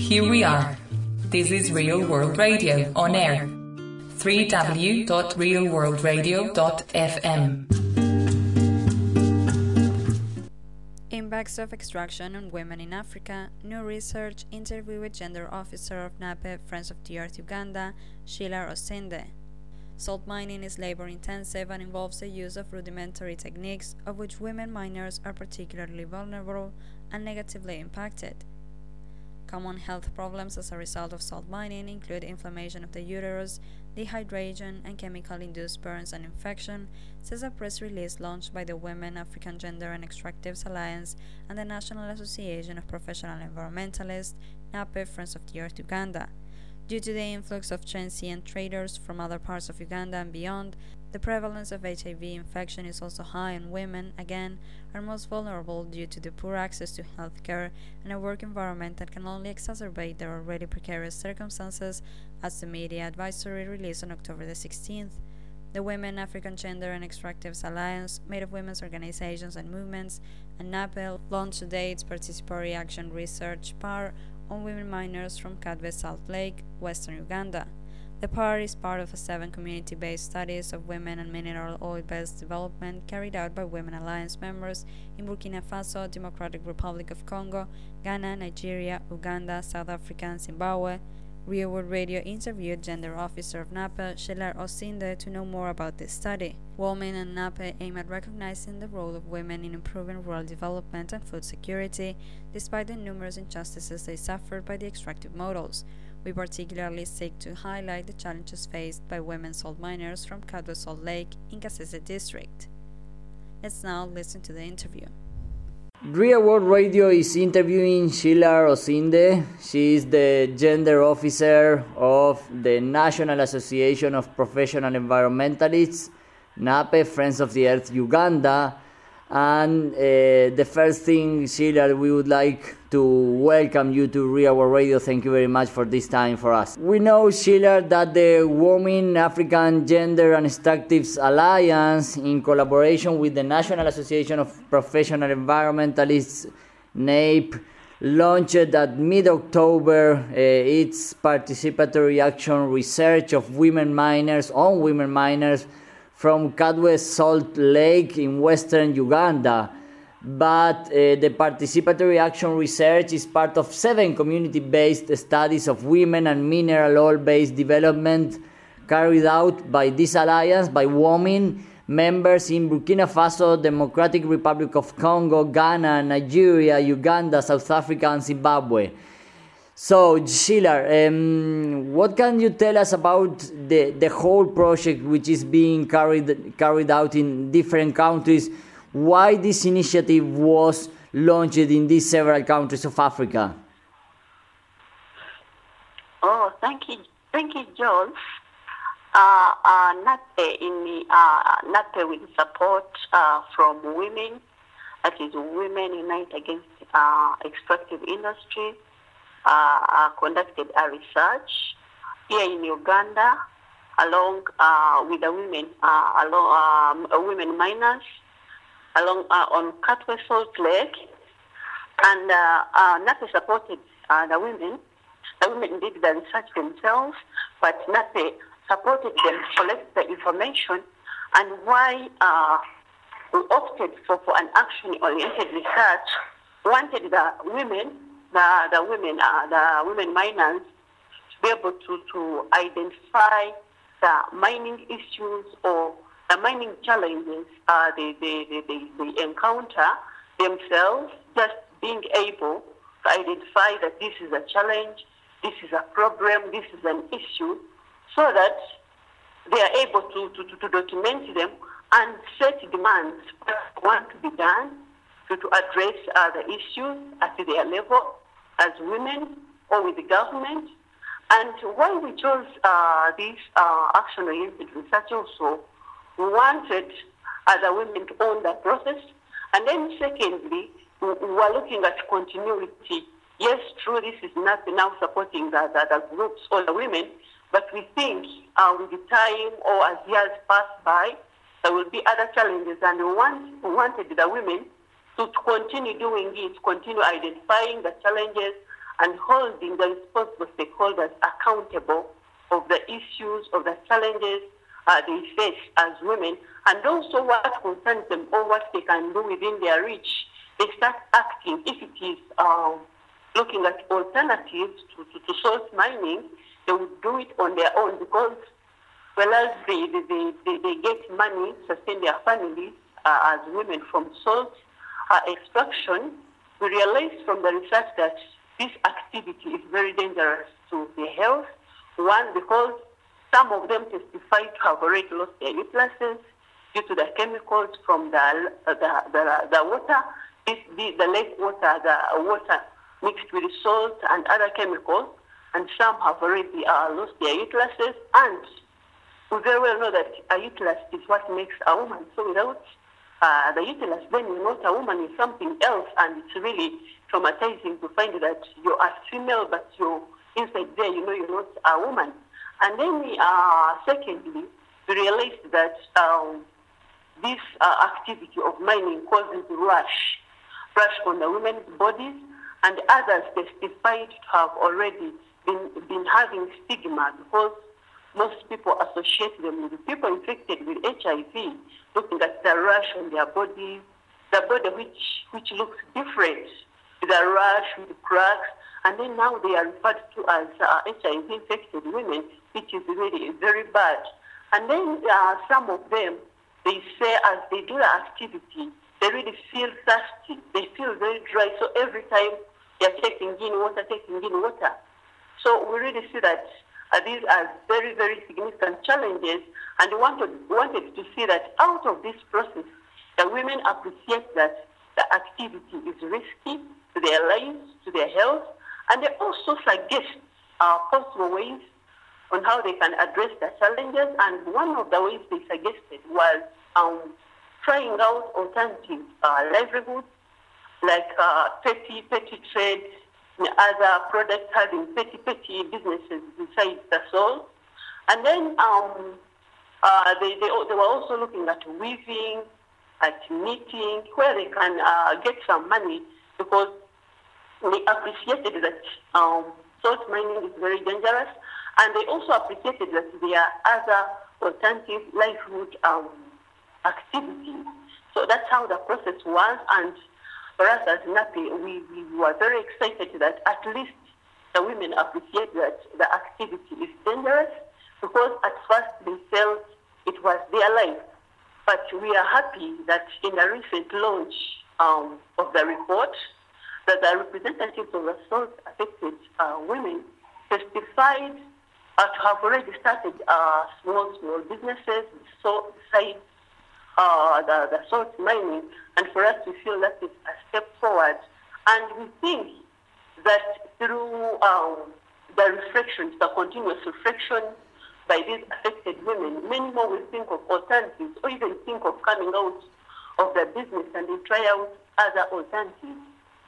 Here we are. This is Real World Radio on air. www.realworldradio.fm. Impacts of extraction on women in Africa. New research. Interview with gender officer of NAPE, Friends of the Earth Uganda, Sheila Osinde. Salt mining is labor-intensive and involves the use of rudimentary techniques, of which women miners are particularly vulnerable and negatively impacted. Common health problems as a result of salt mining include inflammation of the uterus, dehydration, and chemical-induced burns and infection, says a press release launched by the Women, African Gender and Extractives Alliance and the National Association of Professional Environmentalists, NAPE, Friends of the Earth Uganda. Due to the influx of transient traders from other parts of Uganda and beyond, the prevalence of HIV infection is also high, and women, again, are most vulnerable due to the poor access to health care and a work environment that can only exacerbate their already precarious circumstances, as the media advisory released on October the 16th. The Women, African Gender and Extractives Alliance, made of women's organizations and movements, and NAPE, launched today its Participatory Action Research PAR on women miners from Katwe Salt Lake, Western Uganda. The PAR is part of 7 community-based studies of women and mineral oil-based development carried out by Women Alliance members in Burkina Faso, Democratic Republic of Congo, Ghana, Nigeria, Uganda, South Africa, and Zimbabwe. Real World Radio interviewed gender officer of NAPE, Sheila Osinde, to know more about this study. Women and NAPE aim at recognizing the role of women in improving rural development and food security, despite the numerous injustices they suffered by the extractive models. We particularly seek to highlight the challenges faced by women salt miners from Katwe Salt Lake in Kasese district. Let's now listen to the interview. Real World Radio is interviewing Sheila Osinde. She is the gender officer of the National Association of Professional Environmentalists, NAPE, Friends of the Earth Uganda. And the first thing, Sheila, we would like to welcome you to Real World Radio. Thank you very much for this time for us. We know, Sheila, that the Women, African Gender and Extractives Alliance, in collaboration with the National Association of Professional Environmentalists, NAPE, launched at mid-October its Participatory Action Research of women miners on women miners from Katwe Salt Lake in western Uganda. But the Participatory Action Research is part of 7 community-based studies of women and mineral oil-based development carried out by this alliance by women members in Burkina Faso, Democratic Republic of Congo, Ghana, Nigeria, Uganda, South Africa, and Zimbabwe. So, Sheila, what can you tell us about the whole project, which is being carried out in different countries? Why this initiative was launched in these several countries of Africa? Oh, thank you, John. NAPE with support from women, that is, Women Unite Against Extractive Industry, conducted a research here in Uganda, along with the women, women miners, along on Katwe Salt Lake, and NAPE supported the women. The women did the research themselves, but NAPE supported them to collect the information. And why we opted for an action-oriented research, wanted the women miners to be able to identify the mining issues or the mining challenges they encounter themselves, just being able to identify that this is a challenge, this is a problem, this is an issue, so that they are able to document them and set demands what want to be done to address the issues at their level as women or with the government. And why we chose this action-oriented research also, we wanted other women to own that process. And then secondly, we were looking at continuity. Yes, true, this is not now supporting the groups or the women, but we think with the time or as years pass by, there will be other challenges, and we wanted the women to continue doing it, continue identifying the challenges and holding the responsible stakeholders accountable of the issues, of the challenges they face as women, and also what concerns them or what they can do within their reach. They start acting. If it is looking at alternatives to salt mining, they would do it on their own, because whereas they get money to sustain their families as women from salt extraction, we realized from the research that this activity is very dangerous to their health. One, because some of them testify to have already lost their uteruses due to the chemicals from the water, the lake water, the water mixed with salt and other chemicals, and some have already lost their uteruses. And we very well know that a uterus is what makes a woman. So without the uterus, then you're not a woman, you're something else, and it's really traumatizing to find that you're a female, but you're inside there, you know you're not a woman. And then, secondly, we realized that this activity of mining causes rash on the women's bodies, and others testified to have already been having stigma, because most people associate them with people infected with HIV, looking at the rash on their bodies, the body which looks different, with a rash, with cracks, and then now they are referred to as HIV-infected women, which is really very bad. And then some of them, they say as they do the activity, they really feel thirsty. They feel very dry. So every time they're taking in water. So we really see that these are very, very significant challenges, and we wanted to see that out of this process, the women appreciate that the activity is risky to their lives, to their health, and they also suggest possible ways on how they can address the challenges. And one of the ways they suggested was trying out alternative livelihoods, like petty trade, other products, having petty businesses besides the salt. And then they were also looking at weaving, at knitting, where they can get some money, because they appreciated that salt mining is very dangerous, and they also appreciated that there are other alternative livelihood activities. So that's how the process was, and for us as NAPI, we were very excited that at least the women appreciate that the activity is dangerous, because at first they felt it was their life. But we are happy that in the recent launch of the report, that the representatives of the salt-affected women testified to have already started small businesses besides the salt mining. And for us, we feel that is a step forward. And we think that through the reflections, the continuous reflection by these affected women, many more will think of alternatives, or even think of coming out of the business and they try out other alternatives.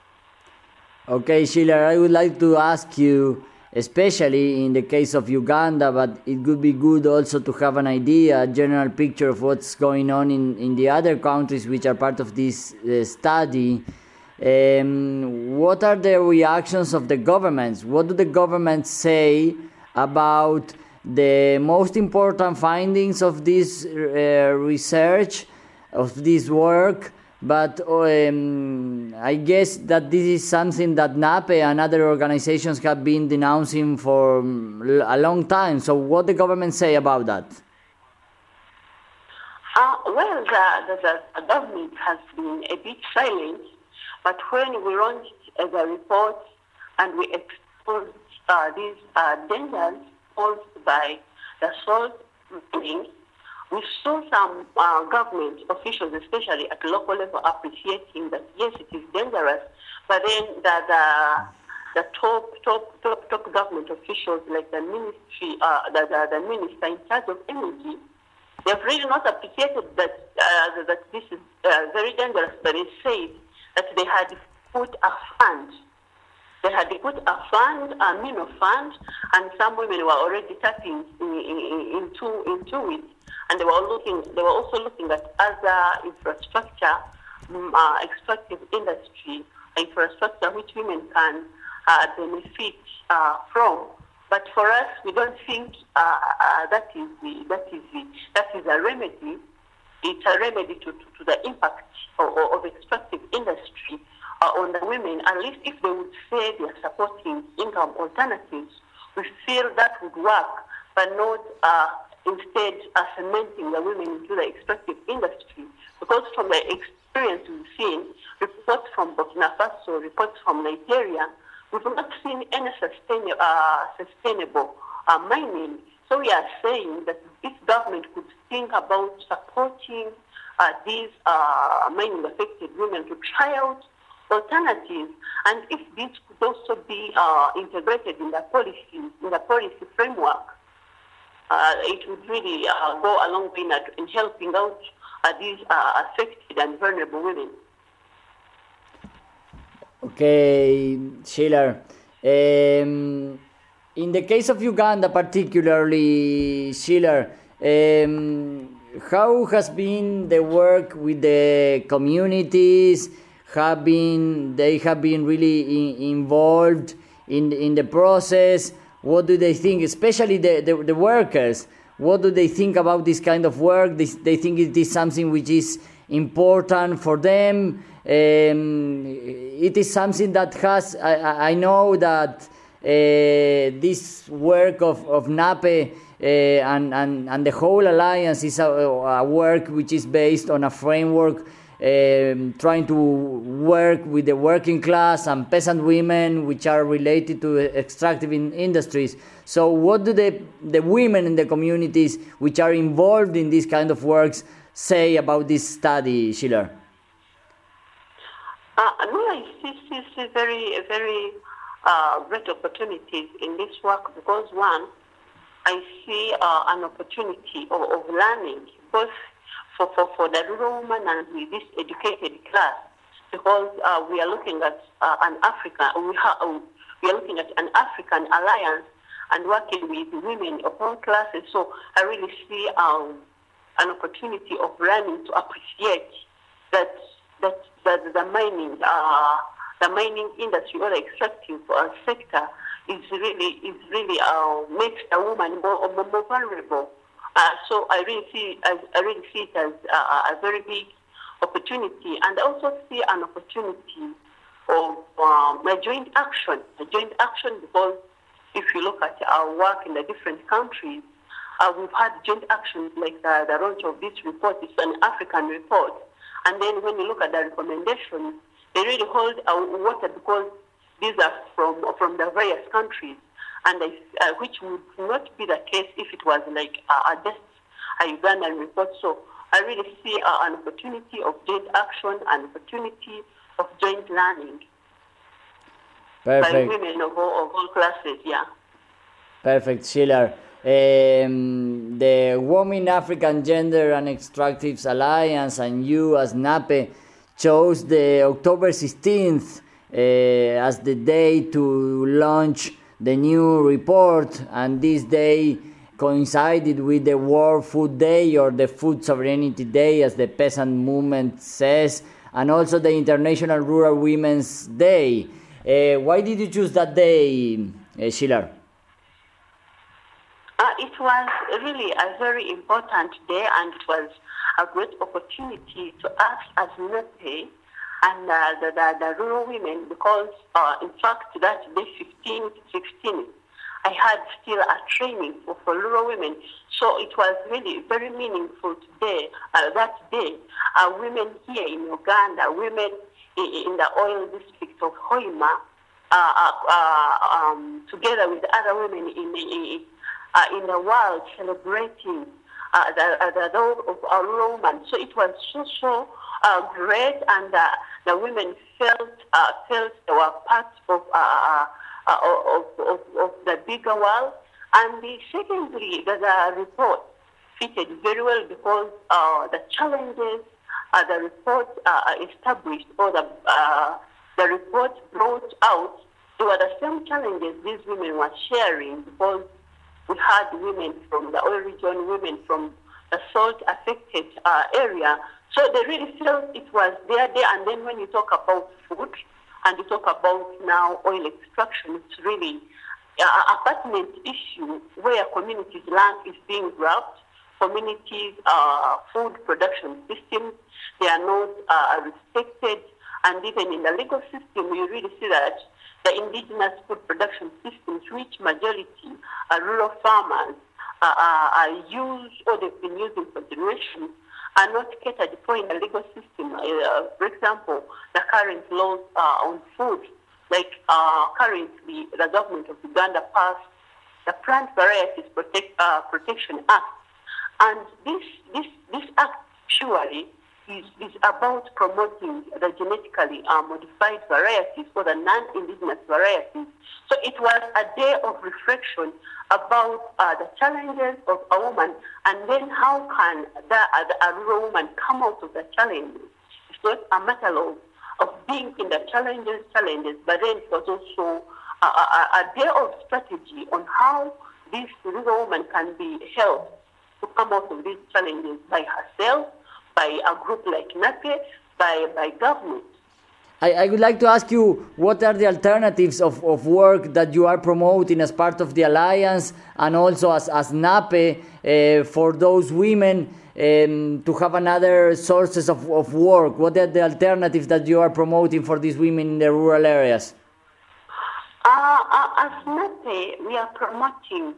Okay, Sheila, I would like to ask you, especially in the case of Uganda, but it would be good also to have an idea, a general picture of what's going on in the other countries which are part of this study. What are the reactions of the governments? What do the governments say about the most important findings of this research, of this work? But I guess that this is something that NAPE and other organizations have been denouncing for a long time. So what the government say about that? Well, the government has been a bit silent, but when we launched the report and we exposed these dangers posed by the salt mining, we saw some government officials, especially at local level, appreciating that yes, it is dangerous. But then the top government officials, like the ministry, the minister in charge of energy, they've really not appreciated that that this is very dangerous. But they said that they had put a fund. They had put a fund, a minor fund, and some women were already tapping into it. And they were also looking at other infrastructure, extractive industry infrastructure, which women can benefit from. But for us, we don't think that is a remedy. It's a remedy to the impact of extractive industry on the women. At least if they would say they are supporting income alternatives, we feel that would work, but not instead cementing the women into the extractive industry. Because from the experience we've seen, reports from Burkina Faso, reports from Nigeria, we've not seen any sustainable mining. So we are saying that this government could think about supporting these mining-affected women to try out alternatives, and if this could also be integrated in the policy framework, it would really go a long way in helping out these affected and vulnerable women. Okay, Sheila. In the case of Uganda particularly, Sheila, how has been the work with the communities? They have been really involved in the process? What do they think, especially the workers? What do they think about this kind of work? They think it is something which is important for them. It is something that has, I know that this work of NAPE and the whole alliance is a work which is based on a framework trying to work with the working class and peasant women which are related to extractive industries. So what do the women in the communities which are involved in these kind of works say about this study, Sheila? I see very great opportunities in this work because, one, I see an opportunity of learning both for the rural woman and with this educated class, because we are looking at we are looking at an African alliance and working with women of all classes. So I really see an opportunity of learning to appreciate that the mining industry or the extractive sector is really makes the woman more vulnerable. So I really see it as a very big opportunity, and I also see an opportunity of a joint action because if you look at our work in the different countries, we've had joint actions like the launch of this report. It's an African report. And then when you look at the recommendations, they really hold water because these are from the various countries, and which would not be the case if it was like just a Ugandan report. So I really see an opportunity of joint action, an opportunity of joint learning. Perfect. By women of all classes, yeah. Perfect, Sheila. The Women, African Gender and Extractives Alliance and you as NAPE chose the October 16th as the day to launch the new report, and this day coincided with the World Food Day or the Food Sovereignty Day, as the peasant movement says, and also the International Rural Women's Day. Why did you choose that day, Sheila? It was really a very important day, and it was a great opportunity to us as NAPE and the rural women, because in fact that day 15 to 16, I had still a training for rural women. So it was really very meaningful today, that day. Women here in Uganda, women in the oil district of Hoima, together with other women in the world celebrating the role of our rural woman. So it was so great, and the women felt they were part of the bigger world. And secondly, the report fitted very well because the challenges the report established, or the report brought out, they were the same challenges these women were sharing, because we had women from the oil region, women from the salt-affected area. So they really felt it was their day. And then when you talk about food, and you talk about now oil extraction, it's really a pertinent issue where communities' land is being grabbed. Communities' food production systems, they are not respected, and even in the legal system, you really see that the indigenous food production systems, which majority are rural farmers, are used or they've been using for generations, are not catered for in the legal system. For example, the current laws on food, like currently the government of Uganda passed the Plant Varieties Protection Act, and this act purely is about promoting the genetically modified varieties or the non-indigenous varieties. So it was a day of reflection about the challenges of a woman, and then how can a rural woman come out of the challenges. It's not a matter of being in the challenges, but then it was also a day of strategy on how this rural woman can be helped to come out of these challenges by herself, by a group like NAPE, by government. I would like to ask you, what are the alternatives of work that you are promoting as part of the Alliance and also as NAPE for those women to have another sources of work? What are the alternatives that you are promoting for these women in the rural areas? As NAPE, we are promoting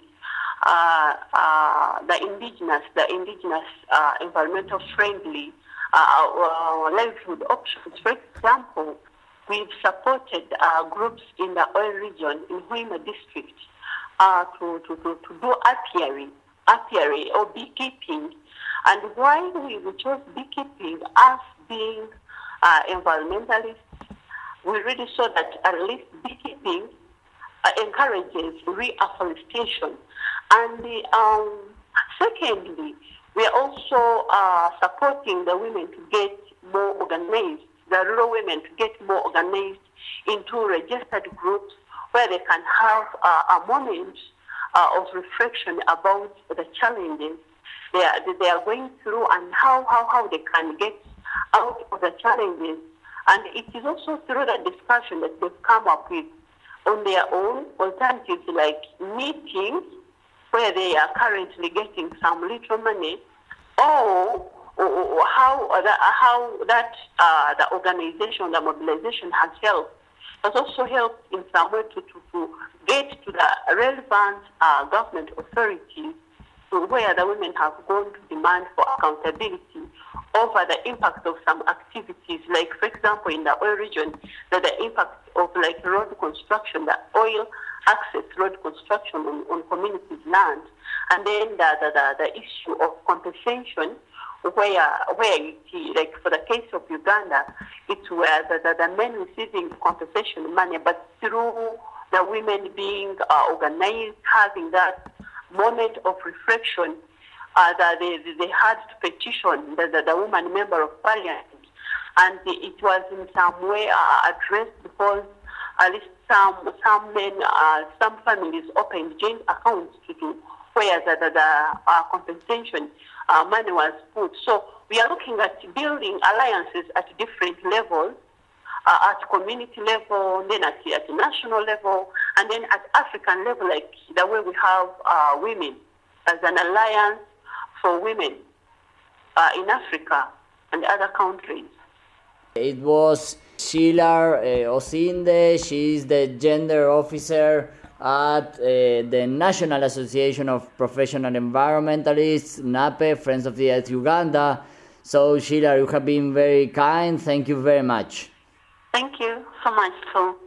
the indigenous environmental friendly livelihood options. For example, we've supported groups in the oil region in Hoima district to do apiary or beekeeping. And why we chose beekeeping as being environmentalists, we really saw that at least beekeeping encourages reforestation. And secondly, we are also supporting the women to get more organized, the rural women to get more organized into registered groups where they can have a moment of reflection about the challenges they are going through and how they can get out of the challenges. And it is also through the discussion that they've come up with on their own alternatives like meetings where they are currently getting some little money, or how the organization, the mobilization has helped. Has also helped in some way to get to the relevant government authorities to where the women have gone to demand for accountability over the impact of some activities, like for example in the oil region, the impact of like road construction, the oil access road construction on communities' land, and then the issue of compensation, where like for the case of Uganda, it's where the men receiving compensation money, but through the women being organized, having that moment of reflection, that they had to petition the woman member of parliament, and it was in some way addressed because at least some men, some families opened joint accounts to do where the compensation money was put. So we are looking at building alliances at different levels, at community level, then at national level, and then at African level, like the way we have women as an alliance for women in Africa and other countries. It was Sheila Osinde. She is the gender officer at the National Association of Professional Environmentalists, NAPE, Friends of the Earth Uganda. So Sheila, you have been very kind. Thank you very much. Thank you so much, Phil.